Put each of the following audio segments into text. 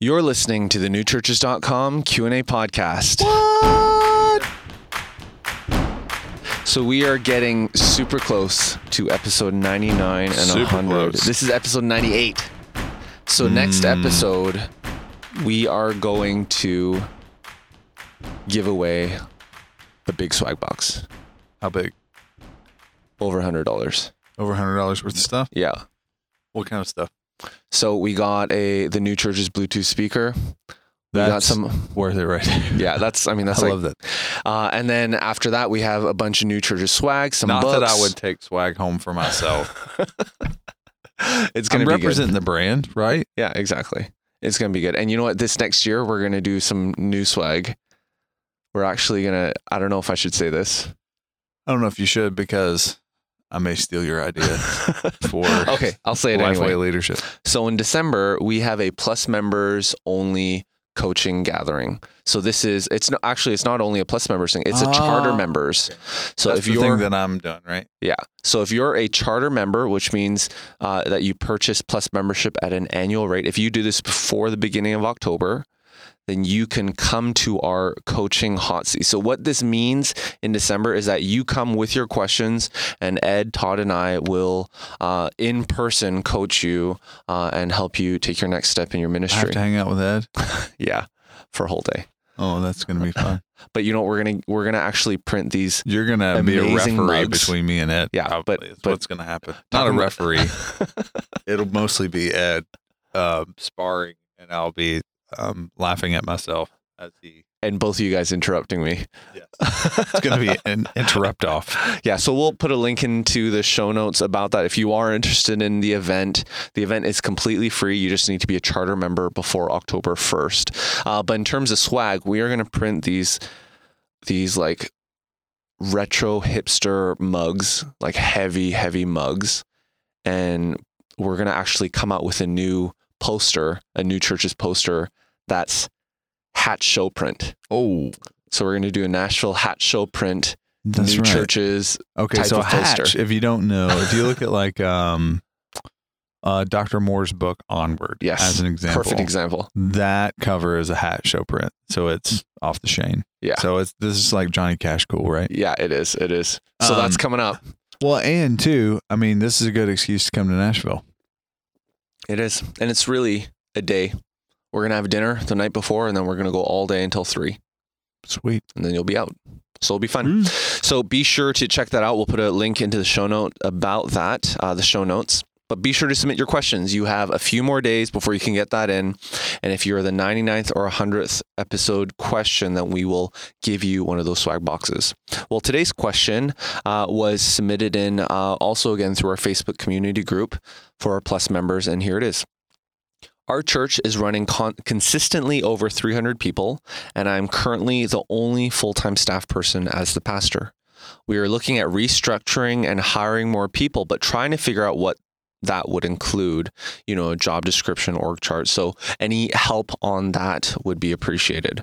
You're listening to the newchurches.com Q&A podcast. What? So we are getting super close to episode 99 and Super 100. close. This is episode 98. So next episode, we are going to give away the big swag box. How big? Over $100. Over $100 worth of stuff? Yeah. What kind of stuff? So we got the New Churches Bluetooth speaker. We got That's some worth it right there. Yeah, that's I like, love that. and then after that, we have a bunch of New Churches swag, some Not books. that I would take swag home for myself. It's going to I'm be representing good. the brand, right? Yeah, exactly. It's going to be good. And you know what? This next year, we're going to do some new swag. We're actually going to, I don't know if I should say this. I don't know if you should because I may steal your idea for Okay, I'll say it Lifeway anyway. leadership. So in December, we have a Plus members only coaching gathering. So it's not only a Plus members thing, it's a charter members. So That's if the you're thing that I'm done, right? Yeah. So if you're a charter member, which means that you purchase Plus membership at an annual rate, if you do this before the beginning of October, then you can come to our coaching hot seat. So what this means in December is that you come with your questions and Ed, Todd, and I will in person coach you and help you take your next step in your I have ministry. to hang out with Ed. Yeah, for a whole day. Oh, that's going to be fun. But you know what? We're gonna actually print these. You're going to be a Amazing referee mugs. between me and Ed. Yeah, probably. but What's going to happen. Not a referee. It'll mostly be Ed sparring, and I'll be laughing at myself as he. And both of you guys interrupting me. Yes. It's going to be an interrupt off. Yeah, so we'll put a link into the show notes about that. If you are interested in the event is completely free. You just need to be a charter member before October 1st. But in terms of swag, we are going to print these like retro hipster mugs, like heavy mugs. And we're going to actually come out with a new poster, a New Churches poster that's hat show print. Oh, So we're going to do a Nashville hat show print. that's New right. Churches. Okay, type so of poster. Hatch, if you don't know, if you look at like Dr. Moore's book Onward, Yes. as an example, Perfect example. that cover is a hat show print, so it's off the chain. Yeah. So this is like Johnny Cash cool, right? Yeah, it is. It is. So that's coming up. Well, and two, I mean, this is a good excuse to come to Nashville. It is. And it's really a day. We're going to have dinner the night before, and then we're going to go all day until 3. Sweet. And then you'll be out. So it'll be fun. So be sure to check that out. We'll put a link into the show note about that, the show notes. But be sure to submit your questions. You have a few more days before you can get that in. And if you're the 99th or 100th episode question, then we will give you one of those swag boxes. Well, today's question was submitted in also again through our Facebook community group for our Plus members. And here it is. Our church is running consistently over 300 people, and I'm currently the only full-time staff person as the pastor. We are looking at restructuring and hiring more people, but trying to figure out what that would include, a job description, org chart. So any help on that would be appreciated.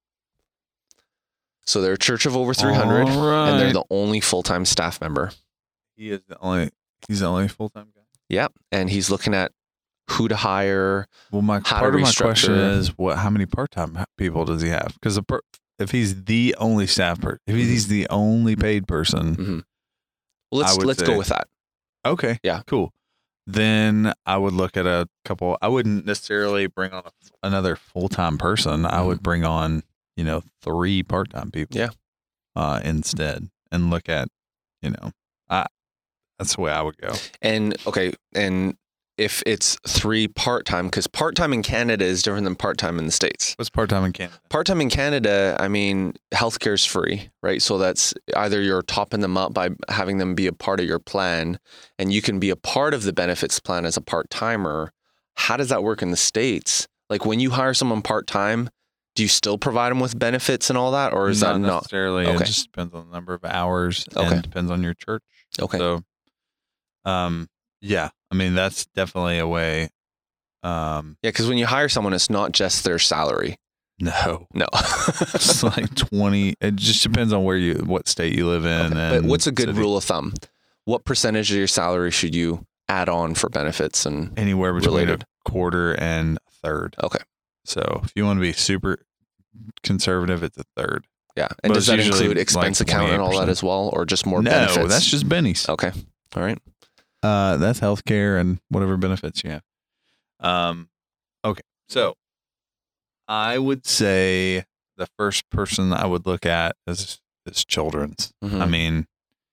So they're a church of over 300, All right. and they're the only full-time staff member. He's the only full-time guy. Yeah, and he's looking at who to hire. Well, How to part of my question restructure. is, how many part-time people does he have? Because if he's the only staff person, if he's the only paid person, Mhm. Well, I would let's say- go with that. okay, Yeah. cool. Then I would look at a couple. I wouldn't necessarily bring on another full-time person. I would bring on, 3 part-time people. Yeah. Instead, and look at, that's the way I would go. And if it's 3 part-time, because part-time in Canada is different than part-time in the States. What's part-time in Canada? Part-time in Canada, I mean, healthcare is free, right? So that's either you're topping them up by having them be a part of your plan, and you can be a part of the benefits plan as a part-timer. How does that work in the States? Like when you hire someone part-time, do you still provide them with benefits and all that? Or is that not? Necessarily. Okay. It just depends on the number of hours Okay. and depends on your church. Okay. So, yeah, I mean, that's definitely a way. Yeah, because when you hire someone, it's not just their salary. No, No. it's like 20. It just depends on what state you live in. Okay. But and what's a good city. rule of thumb? What percentage of your salary should you add on for benefits and Anywhere between related? a quarter and a third. Okay. So if you want to be super conservative, it's a third. Yeah. And But does it's that usually include expense like account and all that 28%. as well, or just more No, benefits? that's just bennies. Okay. All right. That's healthcare and whatever benefits you have. Okay. So I would say the first person I would look at is children's. Mhm. I mean,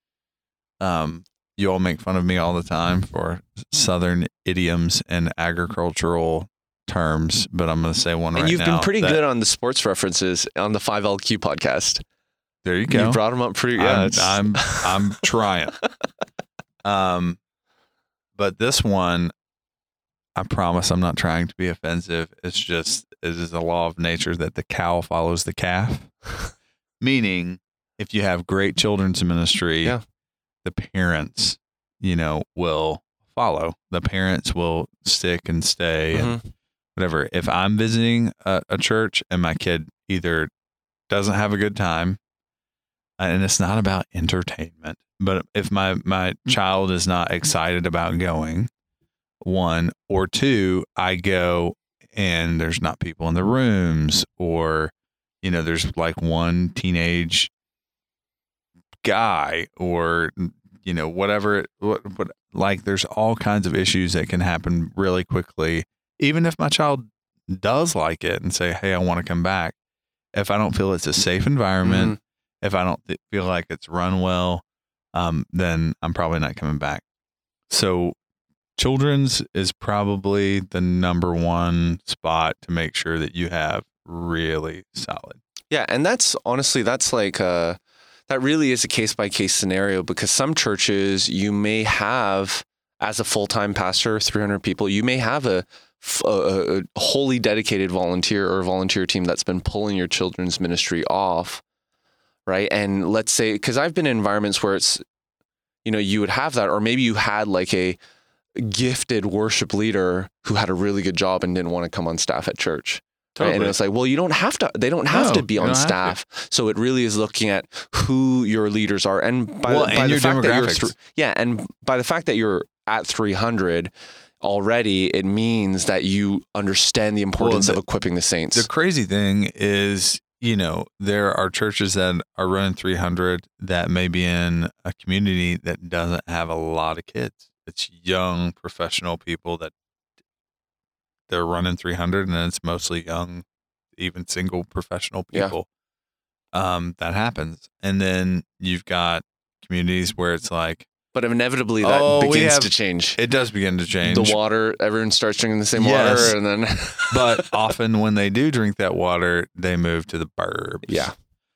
you all make fun of me all the time for Southern idioms and agricultural terms, but I'm going to say one right now. And you've been pretty that- good on the sports references on the 5LQ podcast. There you go. You brought them up pretty. Yeah, I'm trying. But this one, I promise I'm not trying to be offensive. It is a law of nature that the cow follows the calf. Meaning, if you have great children's ministry, Yeah. the parents, will follow. The parents will stick and stay and whatever. If I'm visiting a church and my kid either doesn't have a good time, and it's not about entertainment, but if my child is not excited about going, one, or two, I go and there's not people in the rooms, or, there's like one teenage guy, or, whatever, but like there's all kinds of issues that can happen really quickly. Even if my child does like it and say, hey, I want to come back, if I don't feel it's a safe environment, if I don't feel like it's run well, then I'm probably not coming back. So children's is probably the number one spot to make sure that you have really solid. Yeah. And that's honestly, that's like, that really is a case by case scenario, because some churches you may have, as a full-time pastor, 300 people, you may have a wholly dedicated volunteer or volunteer team that's been pulling your children's ministry off. Right. And let's say, because I've been in environments where it's, you would have that, or maybe you had like a gifted worship leader who had a really good job and didn't want to come on staff at church. Right? And it's like, well, you don't have to, they don't have to be on staff. So it really is looking at who your leaders are. And by and the your fact demographics. and by the fact that you're at 300 already, it means that you understand the importance of equipping the saints. The crazy thing is, there are churches that are running 300 that may be in a community that doesn't have a lot of kids. It's young professional people that they're running 300, and it's mostly young, even single professional people. That happens. And then you've got communities where it's like, but inevitably that begins to change. It does begin to change. The water, everyone starts drinking the same water, and then. But often when they do drink that water, they move to the burbs. Yeah.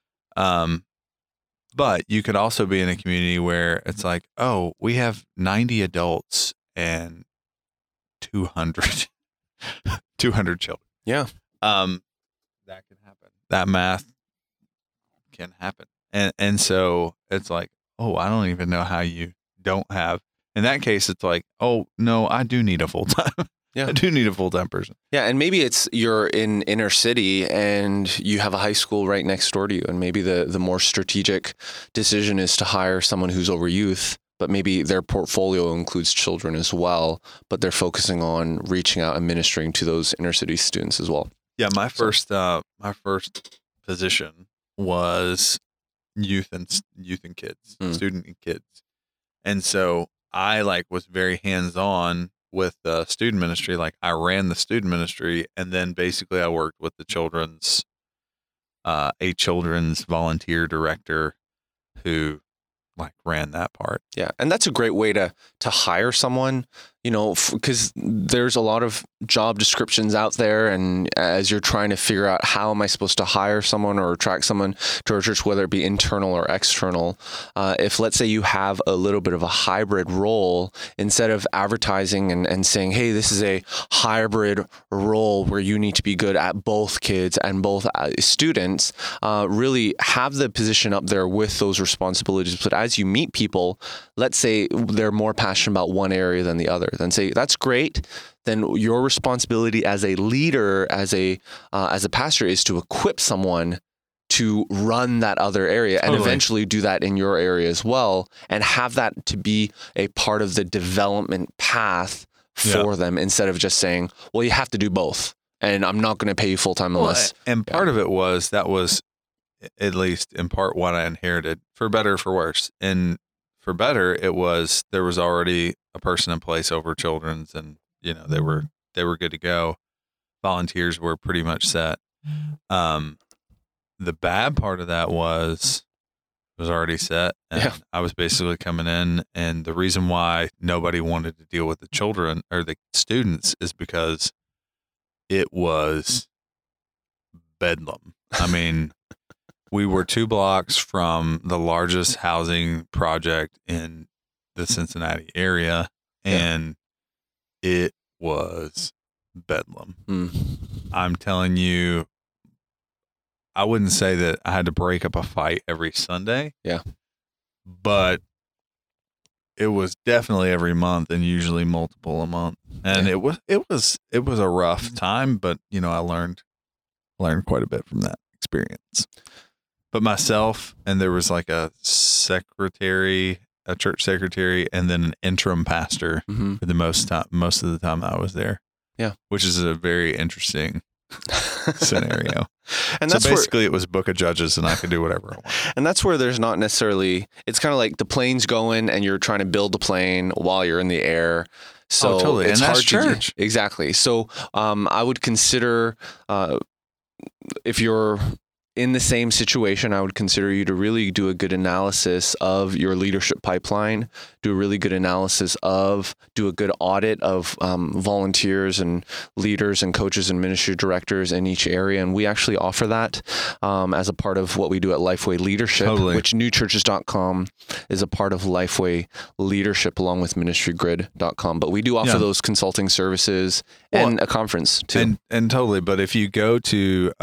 But you could also be in a community where it's like, oh, we have 90 adults and 200 children. Yeah. That can happen. That math can happen. And so it's like, oh, I don't even know how you don't have. In that case, it's like, oh, no, I do need a full-time. Yeah. I do need a full-time person. Yeah. And maybe it's you're in inner city and you have a high school right next door to you. And maybe the more strategic decision is to hire someone who's over youth, but maybe their portfolio includes children as well, but they're focusing on reaching out and ministering to those inner city students as well. Yeah. My first position was youth and kids, student and kids. And so I was very hands-on with the student ministry. Like I ran the student ministry, and then basically I worked with the children's volunteer director who ran that part. Yeah. And that's a great way to hire someone, because there's a lot of job descriptions out there. And as you're trying to figure out how am I supposed to hire someone or attract someone to our church, whether it be internal or external, if let's say you have a little bit of a hybrid role, instead of advertising and saying, hey, this is a hybrid role where you need to be good at both kids and both students, really have the position up there with those responsibilities. But as you meet people, let's say they're more passionate about one area than the other, then say, that's great. Then your responsibility as a leader, as a pastor, is to equip someone to run that other area and eventually do that in your area as well, and have that to be a part of the development path for them, instead of just saying, well, you have to do both. and I'm not going to pay you full time unless. And part of it was that was at least in part what I inherited, for better or for worse. And for better, it was there was already a person in place over children's, and they were good to go. Volunteers were pretty much set. The bad part of that was already set, and I was basically coming in, and the reason why nobody wanted to deal with the children or the students is because it was bedlam. I mean, we were 2 blocks from the largest housing project in the Cincinnati area, and it was bedlam. I'm telling you, I wouldn't say that I had to break up a fight every Sunday. Yeah. But it was definitely every month, and usually multiple a month. And it was a rough time, but I learned quite a bit from that experience. But myself, and there was like a church secretary, and then an interim pastor for the most of the time I was there. Yeah. Which is a very interesting scenario. And so that's basically it was book of judges, and I could do whatever I want. And that's where there's not necessarily, it's kind of like the plane's going and you're trying to build the plane while you're in the air. So totally. it's and hard that's church. Exactly. So I would consider, if you're in the same situation, I would consider you to really do a good analysis of your leadership pipeline, do a really good analysis do a good audit of volunteers and leaders and coaches and ministry directors in each area. And we actually offer that as a part of what we do at Lifeway Leadership, which newchurches.com is a part of Lifeway Leadership along with ministrygrid.com. But we do offer those consulting services and a conference too. And totally. But if you go to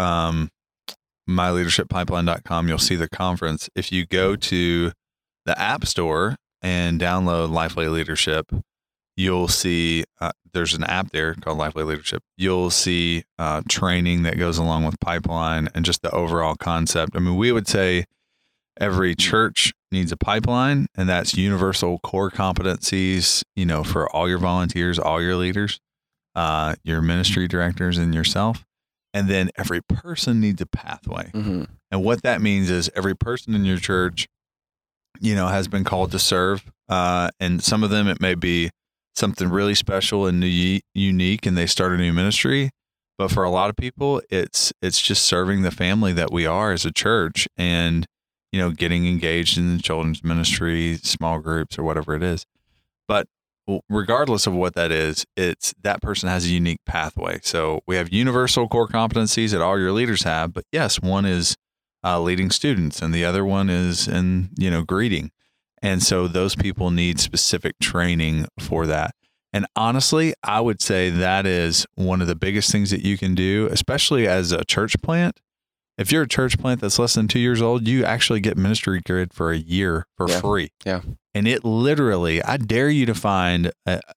myleadershipipeline.com, you'll see the conference. If you go to the App Store and download Lifeway Leadership, you'll see there's an app there called Lifeway Leadership. You'll see training that goes along with pipeline and just the overall concept. I mean, we would say every church needs a pipeline, and that's universal core competencies, for all your volunteers, all your leaders, your ministry directors, and yourself. And then every person needs a pathway. And what that means is every person in your church, has been called to serve. And some of them, it may be something really special and unique, and they start a new ministry. But for a lot of people, it's just serving the family that we are as a church, and, getting engaged in the children's ministry, small groups, or whatever it is. But regardless of what that is, it's that person has a unique pathway. So we have universal core competencies that all your leaders have, but yes, one is leading students, and the other one is in, greeting. And so those people need specific training for that. And honestly, I would say that is one of the biggest things that you can do, especially as a church plant. If you're a church plant that's less than 2 years old, you actually get Ministry Grid for a year for free. Yeah. And it literally, I dare you to find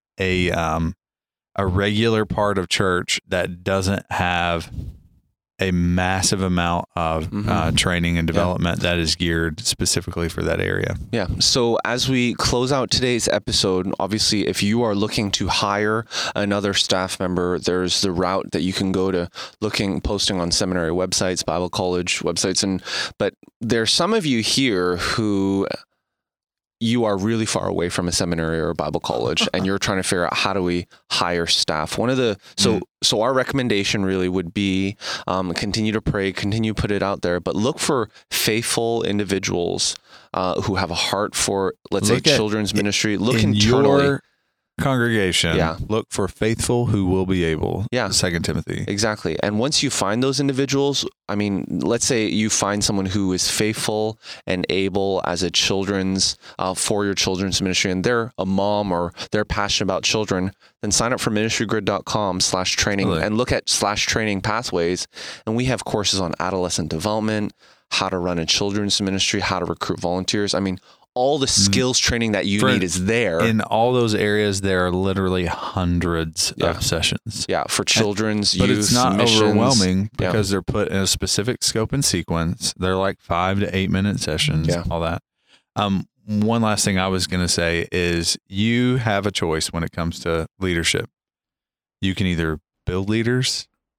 a regular part of church that doesn't have a massive amount of training and development that is geared specifically for that area. Yeah. So as we close out today's episode, obviously, if you are looking to hire another staff member, there's the route that you can go to posting on seminary websites, Bible college websites. But there's some of you here who you are really far away from a seminary or a Bible college, and you're trying to figure out, how do we hire staff? So our recommendation really would be continue to pray, continue to put it out there, but look for faithful individuals who have a heart for, let's say, children's ministry. Look internally. Your congregation, look for faithful who will be able. 2 Timothy. Exactly. And once you find those individuals, I mean, let's say you find someone who is faithful and able as a children's, for your children's ministry, and they're a mom or they're passionate about children, then sign up for ministrygrid.com/training and look at /training pathways. And we have courses on adolescent development, how to run a children's ministry, how to recruit volunteers. I mean, all the skills training that you need is there. In all those areas, there are literally hundreds of sessions. Yeah, for children's, but youth, it's not missions. overwhelming because they're put in a specific scope and sequence. They're like 5 to 8 minute sessions, all that. One last thing I was going to say is you have a choice when it comes to leadership. You can either build leaders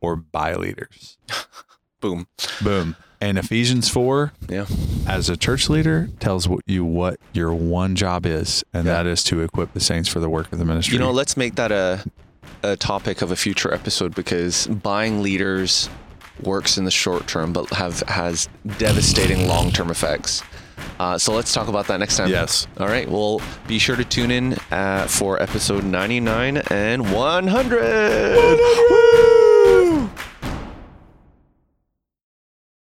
or by leaders. Boom. Boom. And Ephesians 4, as a church leader, tells you what your one job is, and that is to equip the saints for the work of the ministry. Let's make that a topic of a future episode, because buying leaders works in the short term, but has devastating long-term effects. So let's talk about that next time. Yes. All right. Well, be sure to tune in for episode 99 and 100.